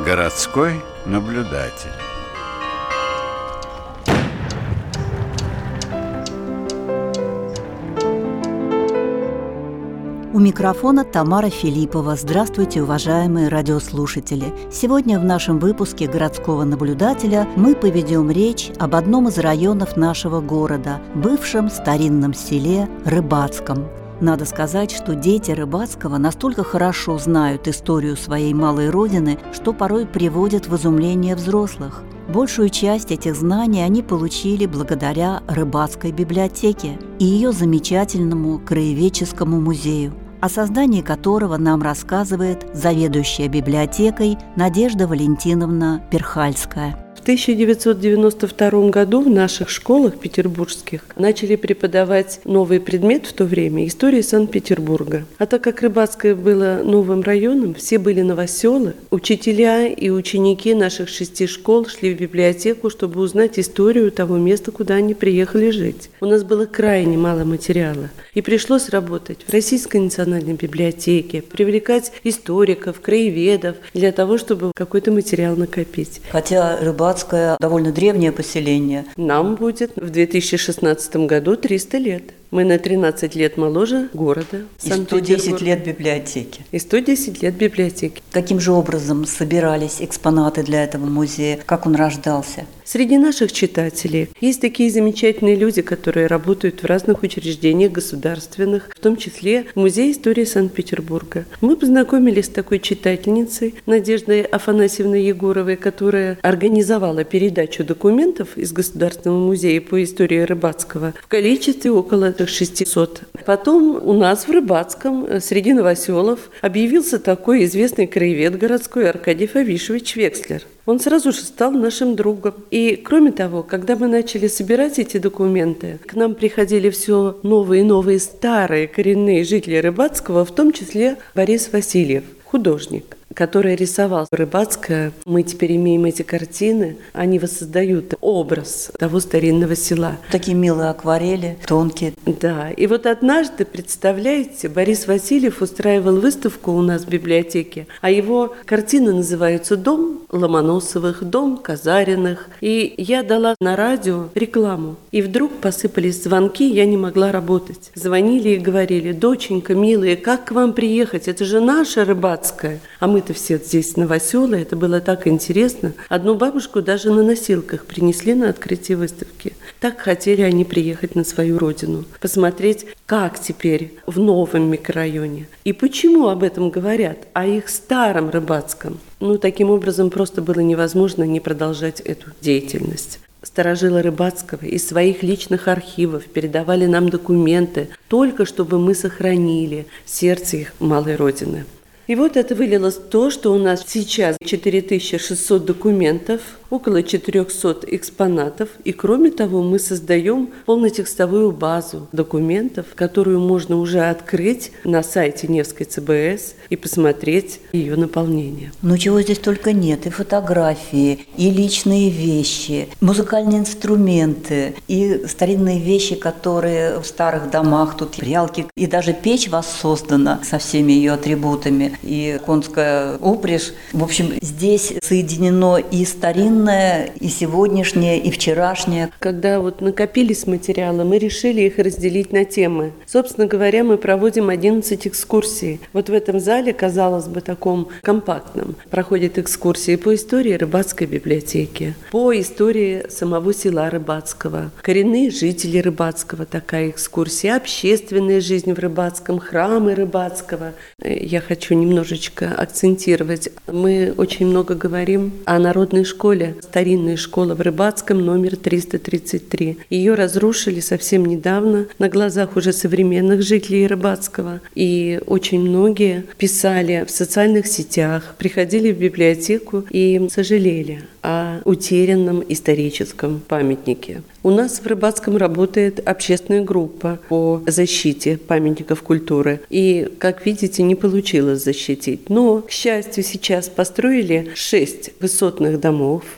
Городской наблюдатель. У микрофона Тамара Филиппова. Здравствуйте, уважаемые радиослушатели! Сегодня в нашем выпуске «Городского наблюдателя» мы поведем речь об одном из районов нашего города, бывшем старинном селе Рыбацком. Надо сказать, что дети Рыбацкого настолько хорошо знают историю своей малой родины, что порой приводят в изумление взрослых. Большую часть этих знаний они получили благодаря Рыбацкой библиотеке и ее замечательному краеведческому музею, о создании которого нам рассказывает заведующая библиотекой Надежда Валентиновна Перхальская. В 1992 году в наших школах петербургских начали преподавать новый предмет в то время – история Санкт-Петербурга. А так как Рыбацкое было новым районом, все были новоселы, учителя и ученики наших 6 школ шли в библиотеку, чтобы узнать историю того места, куда они приехали жить. У нас было крайне мало материала, и пришлось работать в Российской национальной библиотеке, привлекать историков, краеведов для того, чтобы какой-то материал накопить. Хотя Рыбацкое довольно древнее поселение. Нам будет в 2016 году 300 лет. Мы на 13 лет моложе города Санкт-Петербурга. И 110 лет библиотеки. И 110 лет библиотеки. Каким же образом собирались экспонаты для этого музея? Как он рождался? Среди наших читателей есть такие замечательные люди, которые работают в разных учреждениях государственных, в том числе в Музее истории Санкт-Петербурга. Мы познакомились с такой читательницей Надеждой Афанасьевной Егоровой, которая организовала передачу документов из Государственного музея по истории Рыбацкого в количестве около 600. Потом у нас в Рыбацком среди новоселов объявился такой известный краевед городской Аркадий Фавишевич Векслер. Он сразу же стал нашим другом. И, кроме того, когда мы начали собирать эти документы, к нам приходили все новые и новые старые коренные жители Рыбацкого, в том числе Борис Васильев, художник, который рисовал Рыбацкое. Мы теперь имеем эти картины, они воссоздают образ того старинного села. Такие милые акварели, тонкие. Да, и вот однажды, представляете, Борис Васильев устраивал выставку у нас в библиотеке, а его картины называются «Дом Ломоносовых», «Дом Казариных». И я дала на радио рекламу, и вдруг посыпались звонки, я не могла работать. Звонили и говорили: «Доченька, милая, как к вам приехать? Это же наша Рыбацкая». А мы-то все здесь новоселы, это было так интересно. Одну бабушку даже на носилках принесли на открытие выставки. Так хотели они приехать на свою родину, посмотреть, как теперь в новом микрорайоне. И почему об этом говорят, о их старом Рыбацком. Таким образом, просто было невозможно не продолжать эту деятельность. Старожилы Рыбацкого из своих личных архивов передавали нам документы, только чтобы мы сохранили сердце их малой родины. И вот это вылилось в то, что у нас сейчас 4600 документов, около 400 экспонатов. И кроме того, мы создаем полнотекстовую базу документов, которую можно уже открыть на сайте Невской ЦБС и посмотреть ее наполнение. Чего здесь только нет. И фотографии, и личные вещи, музыкальные инструменты, и старинные вещи, которые в старых домах, тут прялки, и даже печь воссоздана со всеми ее атрибутами, и конская упряжь. В общем, здесь соединено и старинное, и сегодняшнее, и вчерашнее. Когда накопились материалы, мы решили их разделить на темы. Собственно говоря, мы проводим 11 экскурсий. В этом зале, казалось бы, таком компактном, проходят экскурсии по истории Рыбацкой библиотеки, по истории самого села Рыбацкого, коренные жители Рыбацкого, такая экскурсия, общественная жизнь в Рыбацком, храмы Рыбацкого. Я хочу немножечко акцентировать. Мы очень много говорим о народной школе, старинная школа в Рыбацком, номер 333. Ее разрушили совсем недавно на глазах уже современных жителей Рыбацкого. И очень многие писали в социальных сетях, приходили в библиотеку и сожалели о утерянном историческом памятнике. У нас в Рыбацком работает общественная группа по защите памятников культуры. И, как видите, не получилось защитить. Но, к счастью, сейчас построили 6 высотных домов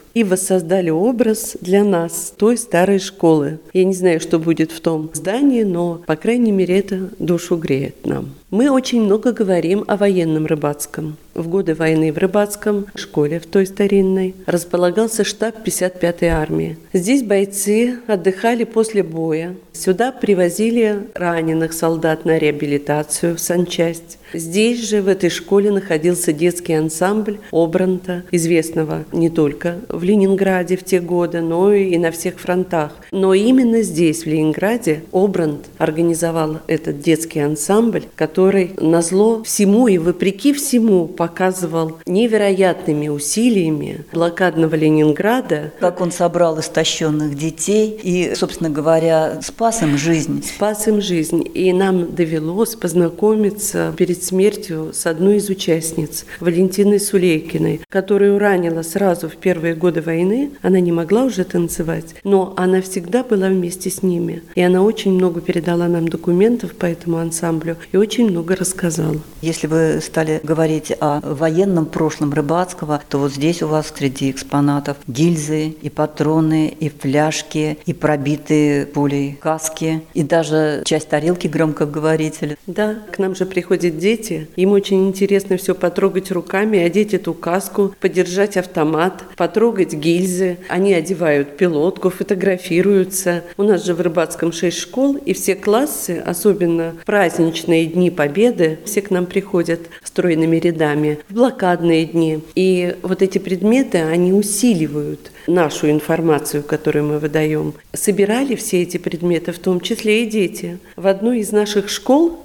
и воссоздали образ для нас той старой школы. Я не знаю, что будет в том здании, но, по крайней мере, это душу греет нам. Мы очень много говорим о военном Рыбацком. В годы войны в Рыбацком школе, в той старинной, располагался штаб 55-й армии. Здесь бойцы отдыхали после боя. Сюда привозили раненых солдат на реабилитацию в санчасть. Здесь же, в этой школе, находился детский ансамбль Обранта, известного не только в Ленинграде в те годы, но и на всех фронтах. Но именно здесь, в Ленинграде, Обрант организовал этот детский ансамбль, который назло всему и вопреки всему показывал невероятными усилиями блокадного Ленинграда. Как он собрал истощенных детей и, собственно говоря, спас им жизнь. Спас им жизнь. И нам довелось познакомиться перед смертью с одной из участниц, Валентиной Сулейкиной, которую ранила сразу в первые годы войны. Она не могла уже танцевать, но она всегда была вместе с ними. И она очень много передала нам документов по этому ансамблю и очень много рассказала. Если вы стали говорить о военном прошлом Рыбацкого, то вот здесь у вас среди экспонатов гильзы и патроны, и фляжки, и пробитые пулей каски, и даже часть тарелки громкоговорителя. Да, к нам же приходят дети, им очень интересно все потрогать руками, одеть эту каску, подержать автомат, потрогать гильзы. Они одевают пилотку, фотографируются. У нас же в Рыбацком 6 школ, и все классы, особенно в праздничные дни Победы, все к нам приходят стройными рядами, в блокадные дни. И вот эти предметы, они усиливают нашу информацию, которую мы выдаем. Собирали все эти предметы, в том числе и дети. В одной из наших школ,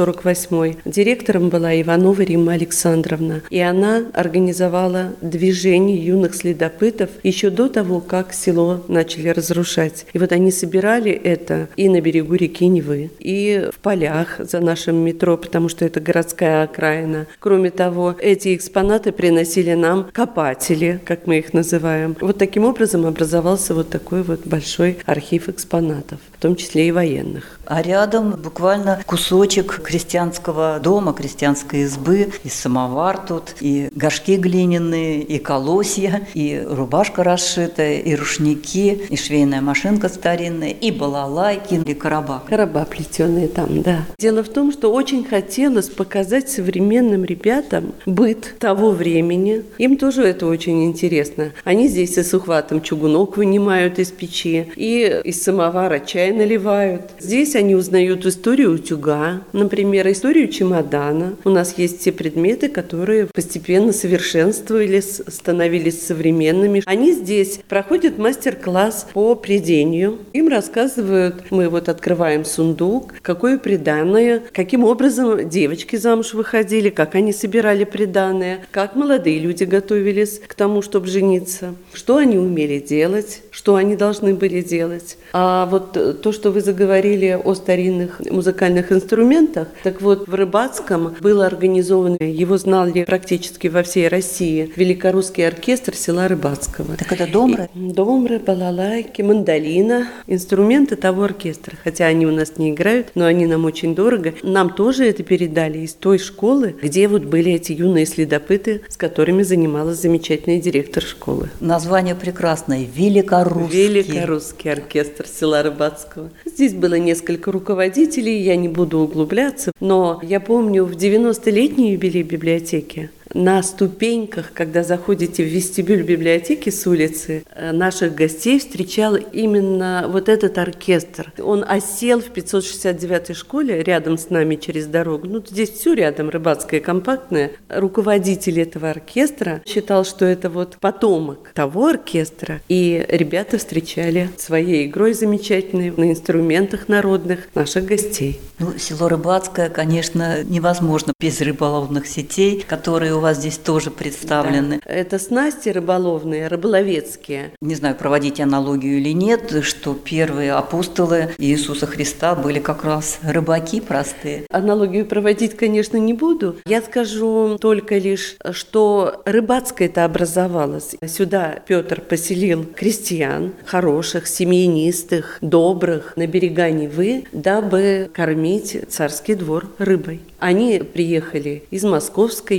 348-й, директором была Иванова Римма Александровна. И она организовала движение юных следопытов еще до того, как село начали разрушать. И вот они собирали это и на берегу реки Невы, и в полях за нашим метро, потому что это городская окраина. Кроме того, эти экспонаты приносили нам копатели, как мы их называем. Вот таким образом образовался вот такой вот большой архив экспонатов, в том числе и военных. А рядом буквально кусочек крестьянского дома, крестьянской избы, и самовар тут, и горшки глиняные, и колосья, и рубашка расшитая, и рушники, и швейная машинка старинная, и балалайки, и короба. Короба плетеные там, да. Дело в том, что очень хотелось показать современным ребятам быт того времени. Им тоже это очень интересно. Они здесь и с ухватом чугунок вынимают из печи, и из самовара чай наливают. Здесь они узнают историю утюга, например, историю чемодана. У нас есть те предметы, которые постепенно совершенствовались, становились современными. Они здесь проходят мастер-класс по прядению. Им рассказывают, мы вот открываем сундук, какое приданое, каким образом девочки замуж выходили, как они собирали приданое, как молодые люди готовились к тому, чтобы жениться, что они умели делать, что они должны были делать. А вот то, что вы заговорили о старинных музыкальных инструментах, так вот в Рыбацком было организовано, его знали практически во всей России, великорусский оркестр села Рыбацкого. Так это домры? Домры, балалайки, мандолина, инструменты того оркестра. Хотя они у нас не играют, но они нам очень дорого. Нам тоже это передали из той школы, где вот были эти юные следопыты, с которыми занималась замечательный директор школы. Название прекрасное – Великорусский. Великорусский оркестр села Рыбацкого. Здесь было несколько руководителей, я не буду углубляться, но я помню в 90-летний юбилей библиотеки на ступеньках, когда заходите в вестибюль библиотеки с улицы, наших гостей встречал именно вот этот оркестр. Он осел в 569-й школе рядом с нами через дорогу. Ну, здесь все рядом, Рыбацкое компактное. Руководитель этого оркестра считал, что это вот потомок того оркестра. И ребята встречали своей игрой замечательной на инструментах народных наших гостей. Ну, село Рыбацкое, конечно, невозможно без рыболовных сетей, которые у вас здесь тоже представлены. Да. Это снасти рыболовные, рыболовецкие. Не знаю, проводить аналогию или нет, что первые апостолы Иисуса Христа были как раз рыбаки простые. Аналогию проводить, конечно, не буду. Я скажу только лишь, что Рыбацкое-то образовалось. Сюда Петр поселил крестьян, хороших, семьянистых, добрых, на берега Невы, дабы кормить царский двор рыбой. Они приехали из Московской, Ярославской,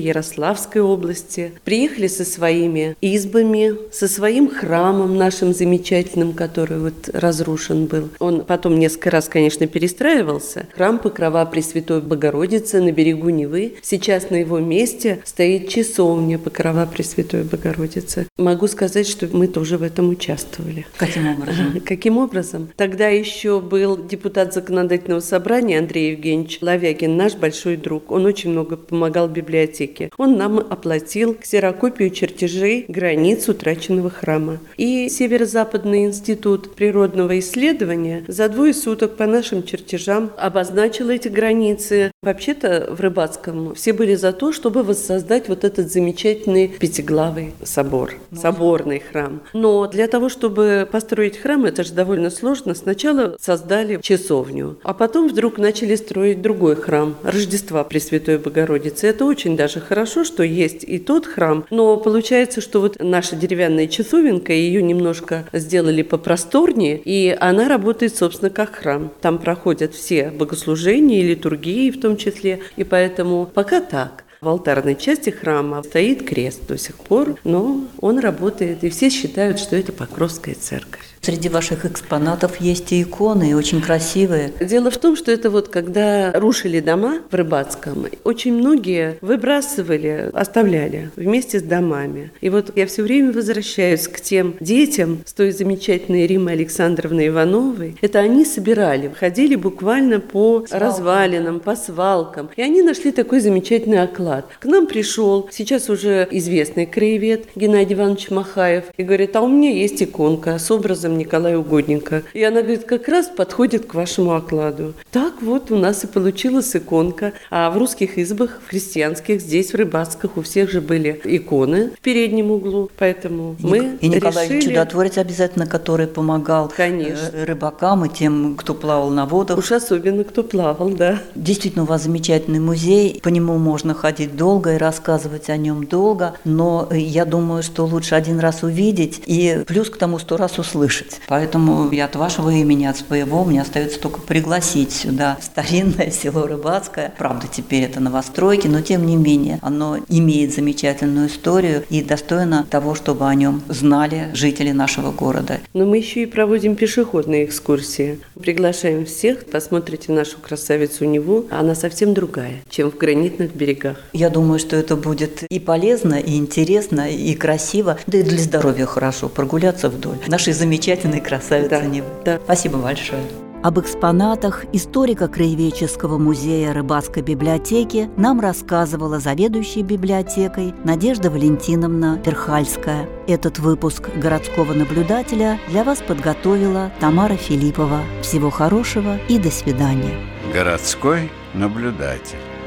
Николаевской области. Приехали со своими избами, со своим храмом нашим замечательным, который вот разрушен был. Он потом несколько раз, конечно, перестраивался. Храм Покрова Пресвятой Богородицы на берегу Невы. Сейчас на его месте стоит часовня Покрова Пресвятой Богородицы. Могу сказать, что мы тоже в этом участвовали. Каким образом? Каким образом? Тогда еще был депутат законодательного собрания Андрей Евгеньевич Лавягин, наш большой друг. Он очень много помогал библиотеке. Он нам оплатил ксерокопию чертежей границ утраченного храма. И Северо-Западный институт природного исследования за 2 суток по нашим чертежам обозначил эти границы. Вообще-то в Рыбацком все были за то, чтобы воссоздать вот этот замечательный пятиглавый собор, соборный храм. Но для того, чтобы построить храм, это же довольно сложно. Сначала создали часовню, а потом вдруг начали строить другой храм Рождества Пресвятой Богородицы. Это очень даже хорошо, что есть и тот храм, но получается, что вот наша деревянная часовенка, ее немножко сделали попросторнее, и она работает, собственно, как храм. Там проходят все богослужения и литургии в том числе, и поэтому пока так. В алтарной части храма стоит крест до сих пор, но он работает, и все считают, что это Покровская церковь. Среди ваших экспонатов есть и иконы, и очень красивые. Дело в том, что это вот когда рушили дома в Рыбацком, очень многие выбрасывали, оставляли вместе с домами. И вот я все время возвращаюсь к тем детям с той замечательной Риммой Александровной Ивановой. Это они собирали, ходили буквально по развалинам, по свалкам. И они нашли такой замечательный оклад. К нам пришел сейчас уже известный краевед Геннадий Иванович Махаев и говорит: а у меня есть иконка с образом Николая Угодника. И она говорит, как раз подходит к вашему окладу. Так вот у нас и получилась иконка. А в русских избах, в христианских, здесь в Рыбацках у всех же были иконы в переднем углу. Поэтому мы и Николай решили... Чудотворец обязательно, который помогал рыбакам и тем, кто плавал на водах. Уж особенно кто плавал, да. Действительно, у вас замечательный музей. По нему можно ходить долго и рассказывать о нем долго. Но я думаю, что лучше один раз увидеть и плюс к тому 100 раз услышать. Поэтому я от вашего имени, от своего, мне остается только пригласить сюда старинное село Рыбацкое. Правда, теперь это новостройки, но тем не менее оно имеет замечательную историю и достойно того, чтобы о нем знали жители нашего города. Но мы еще и проводим пешеходные экскурсии. Приглашаем всех, посмотрите нашу красавицу Неву. Она совсем другая, чем в гранитных берегах. Я думаю, что это будет и полезно, и интересно, и красиво, да и для здоровья хорошо прогуляться вдоль нашей замечательной красавицы Невы. Да. Спасибо большое. Об экспонатах историко-краеведческого музея Рыбацкой библиотеки нам рассказывала заведующая библиотекой Надежда Валентиновна Перхальская. Этот выпуск «Городского наблюдателя» для вас подготовила Тамара Филиппова. Всего хорошего и до свидания. Городской наблюдатель.